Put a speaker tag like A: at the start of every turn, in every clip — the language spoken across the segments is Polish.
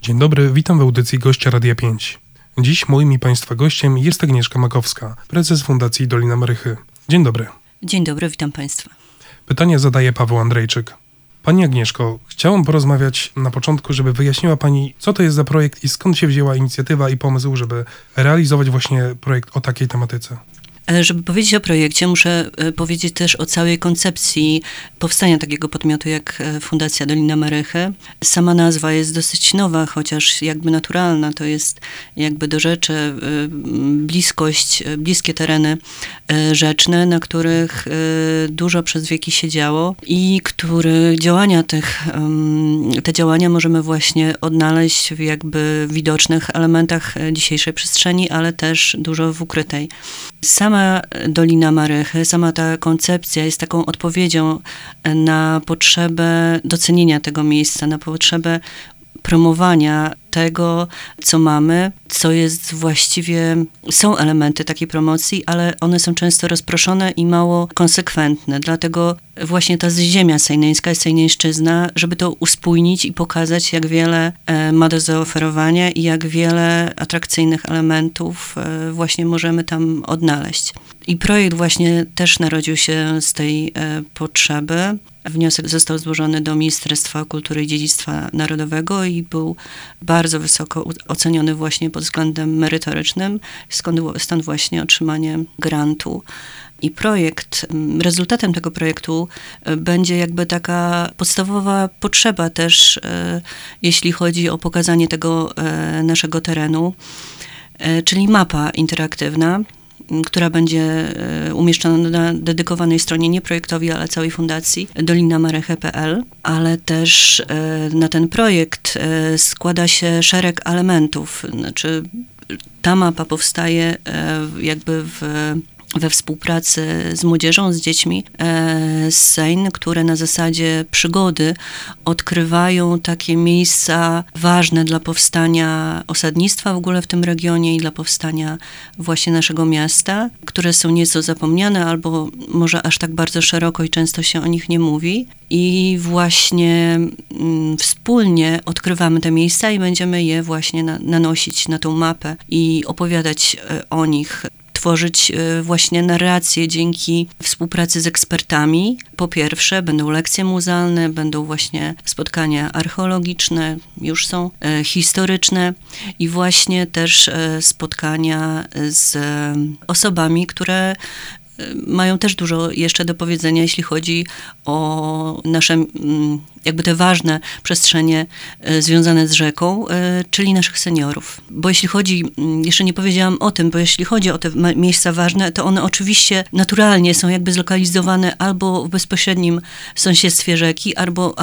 A: Dzień dobry, witam w audycji Gościa Radia 5. Dziś moim i Państwa gościem jest Agnieszka Makowska, prezes Fundacji Dolina Marychy. Dzień dobry.
B: Dzień dobry, witam Państwa.
A: Pytanie zadaje Paweł Andrejczyk. Pani Agnieszko, chciałam porozmawiać na początku, żeby wyjaśniła Pani, co to jest za projekt i skąd się wzięła inicjatywa i pomysł, żeby realizować właśnie projekt o takiej tematyce.
B: Żeby powiedzieć o projekcie, muszę powiedzieć też o całej koncepcji powstania takiego podmiotu jak Fundacja Dolina Marychy. Sama nazwa jest dosyć nowa, chociaż jakby naturalna, to jest jakby do rzeczy bliskie tereny rzeczne, na których dużo przez wieki się działo i te działania możemy właśnie odnaleźć w jakby widocznych elementach dzisiejszej przestrzeni, ale też dużo w ukrytej. Sama Dolina Marychy, sama ta koncepcja jest taką odpowiedzią na potrzebę docenienia tego miejsca, na potrzebę promowania tego, co mamy, co jest właściwie, są elementy takiej promocji, ale one są często rozproszone i mało konsekwentne. Dlatego właśnie ta ziemia sejneńska, sejneńszczyzna, żeby to uspójnić i pokazać, jak wiele ma do zaoferowania i jak wiele atrakcyjnych elementów właśnie możemy tam odnaleźć. I projekt właśnie też narodził się z tej potrzeby. Wniosek został złożony do Ministerstwa Kultury i Dziedzictwa Narodowego i był bardzo wysoko oceniony właśnie pod względem merytorycznym, stąd właśnie otrzymanie grantu. I rezultatem tego projektu będzie jakby taka podstawowa potrzeba też, jeśli chodzi o pokazanie tego naszego terenu, czyli mapa interaktywna, która będzie umieszczona na dedykowanej stronie nie projektowi, ale całej fundacji dolinamarychy.pl, ale też na ten projekt składa się szereg elementów. Znaczy, ta mapa powstaje jakby we współpracy z młodzieżą, z dziećmi z Sejn, które na zasadzie przygody odkrywają takie miejsca ważne dla powstania osadnictwa w ogóle w tym regionie i dla powstania właśnie naszego miasta, które są nieco zapomniane albo może aż tak bardzo szeroko i często się o nich nie mówi. I właśnie wspólnie odkrywamy te miejsca i będziemy je właśnie nanosić na tą mapę i opowiadać o nich. Tworzyć właśnie narracje dzięki współpracy z ekspertami. Po pierwsze, będą lekcje muzealne, będą właśnie spotkania archeologiczne, już są historyczne i właśnie też spotkania z osobami, które mają też dużo jeszcze do powiedzenia, jeśli chodzi o nasze jakby te ważne przestrzenie związane z rzeką, czyli naszych seniorów. Bo jeśli chodzi, jeszcze nie powiedziałam o tym, bo jeśli chodzi o te miejsca ważne, to one oczywiście naturalnie są jakby zlokalizowane albo w bezpośrednim sąsiedztwie rzeki, albo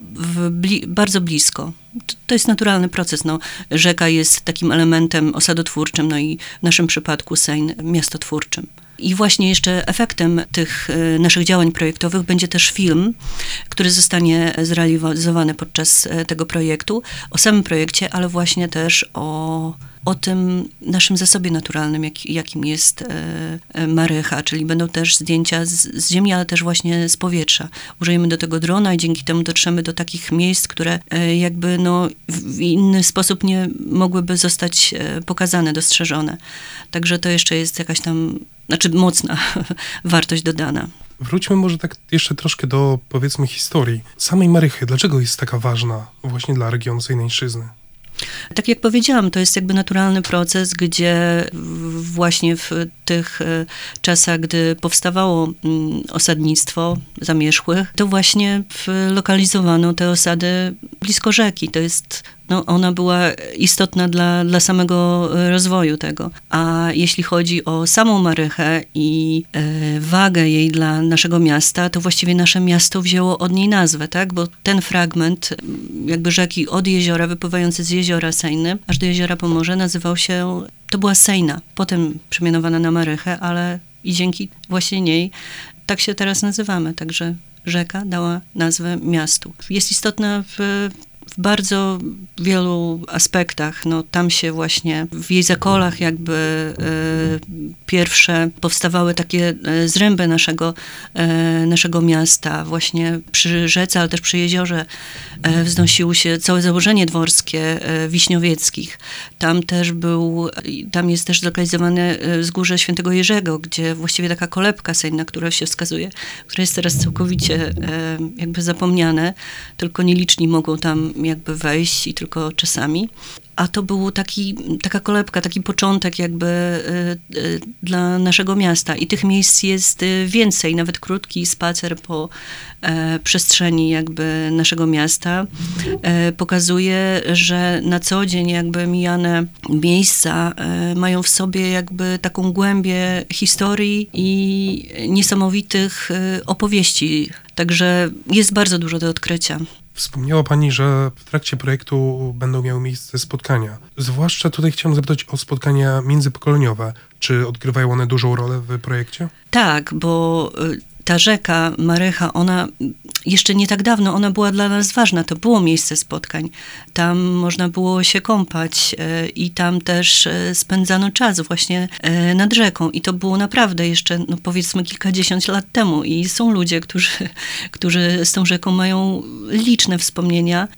B: bardzo blisko. To jest naturalny proces. Rzeka jest takim elementem osadotwórczym, i w naszym przypadku Sejn miastotwórczym. I właśnie jeszcze efektem tych naszych działań projektowych będzie też film, który zostanie zrealizowany podczas tego projektu, o samym projekcie, ale właśnie też o tym naszym zasobie naturalnym, jakim jest Marycha, czyli będą też zdjęcia z ziemi, ale też właśnie z powietrza. Użyjemy do tego drona i dzięki temu dotrzemy do takich miejsc, które jakby w inny sposób nie mogłyby zostać pokazane, dostrzeżone. Także to jeszcze jest jakaś tam, mocna wartość dodana.
A: Wróćmy może tak jeszcze troszkę do, powiedzmy, historii samej Marychy. Dlaczego jest taka ważna właśnie dla regionu Sejneńszczyzny?
B: Tak jak powiedziałam, to jest jakby naturalny proces, gdzie właśnie w tych czasach, gdy powstawało osadnictwo zamierzchłych, to właśnie lokalizowano te osady blisko rzeki. To jest, ona była istotna dla samego rozwoju tego. A jeśli chodzi o samą Marychę i wagę jej dla naszego miasta, to właściwie nasze miasto wzięło od niej nazwę, tak? Bo ten fragment jakby rzeki od jeziora, wypływający z jeziora Sejny, aż do jeziora Pomorze, to była Sejna. Potem przemianowana na Marychę, ale i dzięki właśnie niej tak się teraz nazywamy. Także rzeka dała nazwę miastu. Jest istotna w bardzo wielu aspektach. No, tam się właśnie w jej zakolach jakby pierwsze powstawały takie zręby naszego miasta. Właśnie przy rzece, ale też przy jeziorze wznosiło się całe założenie dworskie Wiśniowieckich. Tam jest też zlokalizowane wzgórze Świętego Jerzego, gdzie właściwie taka kolebka sejna, która się wskazuje, która jest teraz całkowicie jakby zapomniane, tylko nieliczni mogą tam jakby wejść i tylko czasami. A to był taka kolebka, taki początek jakby dla naszego miasta. I tych miejsc jest więcej. Nawet krótki spacer po przestrzeni jakby naszego miasta pokazuje, że na co dzień jakby mijane miejsca mają w sobie jakby taką głębię historii i niesamowitych opowieści. Także jest bardzo dużo do odkrycia.
A: Wspomniała Pani, że w trakcie projektu będą miały miejsce spotkania. Zwłaszcza tutaj chciałem zapytać o spotkania międzypokoleniowe. Czy odgrywają one dużą rolę w projekcie?
B: Tak, bo ta rzeka Marycha, ona jeszcze nie tak dawno, ona była dla nas ważna. To było miejsce spotkań. Tam można było się kąpać i tam też spędzano czas właśnie nad rzeką. I to było naprawdę jeszcze, no powiedzmy, kilkadziesiąt lat temu. I są ludzie, którzy z tą rzeką mają liczne wspomnienia.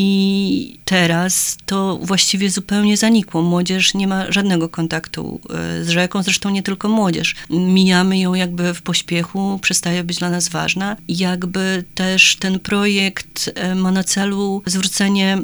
B: I teraz to właściwie zupełnie zanikło. Młodzież nie ma żadnego kontaktu z rzeką, zresztą nie tylko młodzież. Mijamy ją jakby w pośpiechu, przestaje być dla nas ważna. I jakby też ten projekt ma na celu zwrócenie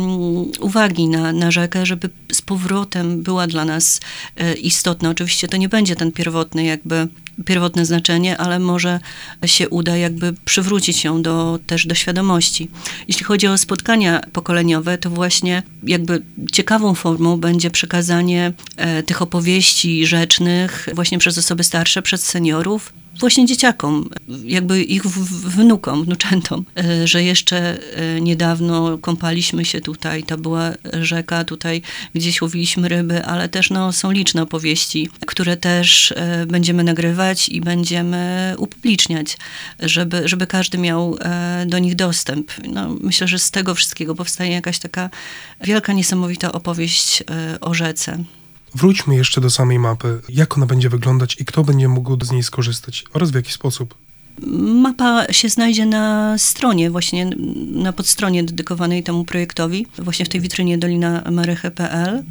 B: uwagi na rzekę, żeby z powrotem była dla nas istotna. Oczywiście to nie będzie ten pierwotne znaczenie, ale może się uda jakby przywrócić ją też do świadomości. Jeśli chodzi o spotkania pokoleniowe, to właśnie jakby ciekawą formą będzie przekazanie tych opowieści rzecznych właśnie przez osoby starsze, przez seniorów, właśnie dzieciakom, jakby ich wnuczętom, że jeszcze niedawno kąpaliśmy się tutaj, to była rzeka, tutaj gdzieś łowiliśmy ryby, ale też są liczne opowieści, które też będziemy nagrywać i będziemy upubliczniać, żeby każdy miał do nich dostęp. No, myślę, że z tego wszystkiego powstaje jakaś taka wielka, niesamowita opowieść o rzece.
A: Wróćmy jeszcze do samej mapy. Jak ona będzie wyglądać i kto będzie mógł z niej skorzystać oraz w jaki sposób?
B: Mapa się znajdzie na stronie, właśnie na podstronie dedykowanej temu projektowi, właśnie w tej witrynie dolinamarychy.pl.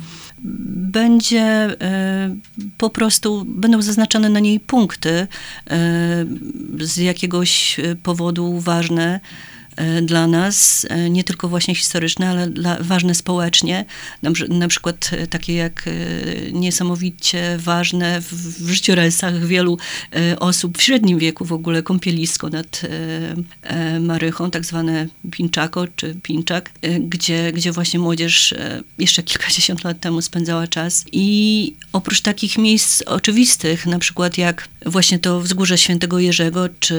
B: Po prostu będą zaznaczone na niej punkty z jakiegoś powodu ważne dla nas, nie tylko właśnie historyczne, ale ważne społecznie, na przykład takie jak niesamowicie ważne w życiorysach wielu osób w średnim wieku w ogóle kąpielisko nad Marychą, tak zwane Pinczako czy Pinczak, gdzie właśnie młodzież jeszcze kilkadziesiąt lat temu spędzała czas. I oprócz takich miejsc oczywistych, na przykład jak właśnie to wzgórze Świętego Jerzego, czy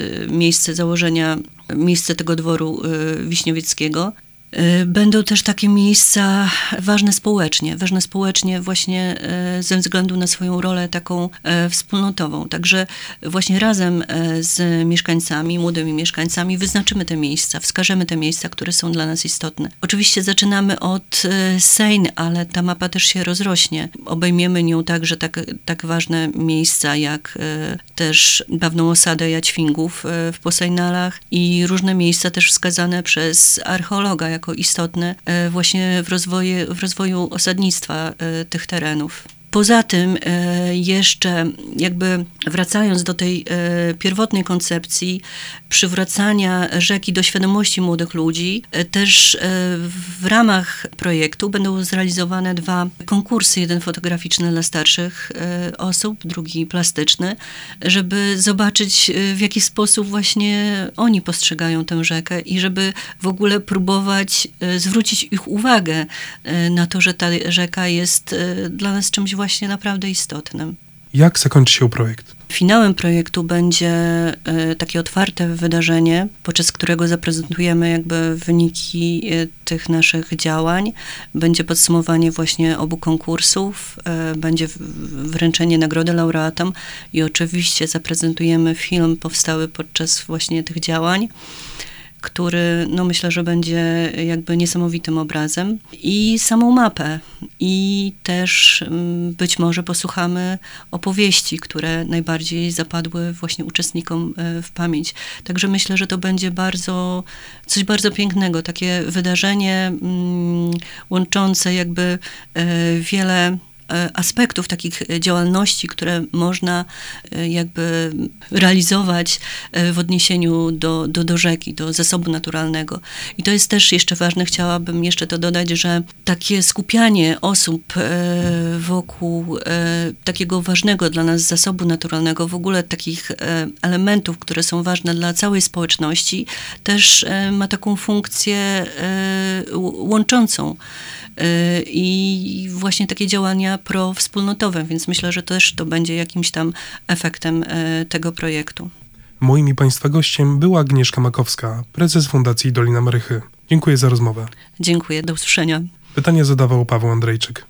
B: miejsce tego dworu wiśniowieckiego, będą też takie miejsca ważne społecznie właśnie ze względu na swoją rolę taką wspólnotową. Także właśnie razem z mieszkańcami, młodymi mieszkańcami wyznaczymy te miejsca, wskażemy te miejsca, które są dla nas istotne. Oczywiście zaczynamy od Sejn, ale ta mapa też się rozrośnie. Obejmiemy nią także tak ważne miejsca, jak też dawną osadę Jaćwingów w Posejnalach i różne miejsca też wskazane przez archeologa jako istotne właśnie w rozwoju osadnictwa tych terenów. Poza tym jeszcze jakby wracając do tej pierwotnej koncepcji przywracania rzeki do świadomości młodych ludzi, też w ramach projektu będą zrealizowane 2 konkursy, jeden fotograficzny dla starszych osób, drugi plastyczny, żeby zobaczyć w jaki sposób właśnie oni postrzegają tę rzekę i żeby w ogóle próbować zwrócić ich uwagę na to, że ta rzeka jest dla nas czymś właśnie naprawdę istotnym.
A: Jak zakończy się projekt?
B: Finałem projektu będzie takie otwarte wydarzenie, podczas którego zaprezentujemy jakby wyniki tych naszych działań. Będzie podsumowanie właśnie obu konkursów, będzie wręczenie nagrody laureatom i oczywiście zaprezentujemy film powstały podczas właśnie tych działań, który no myślę, że będzie jakby niesamowitym obrazem, i samą mapę. I też być może posłuchamy opowieści, które najbardziej zapadły właśnie uczestnikom w pamięć. Także myślę, że to będzie coś bardzo pięknego, takie wydarzenie łączące jakby wiele aspektów takich działalności, które można jakby realizować w odniesieniu do rzeki, do zasobu naturalnego. I to jest też jeszcze ważne, chciałabym jeszcze to dodać, że takie skupianie osób wokół takiego ważnego dla nas zasobu naturalnego, w ogóle takich elementów, które są ważne dla całej społeczności, też ma taką funkcję łączącą. I właśnie takie działania prowspólnotowe, więc myślę, że też to będzie jakimś tam efektem tego projektu.
A: Moim i Państwa gościem była Agnieszka Makowska, prezes Fundacji Dolina Marychy. Dziękuję za rozmowę.
B: Dziękuję, do usłyszenia.
A: Pytanie zadawał Paweł Andrejczyk.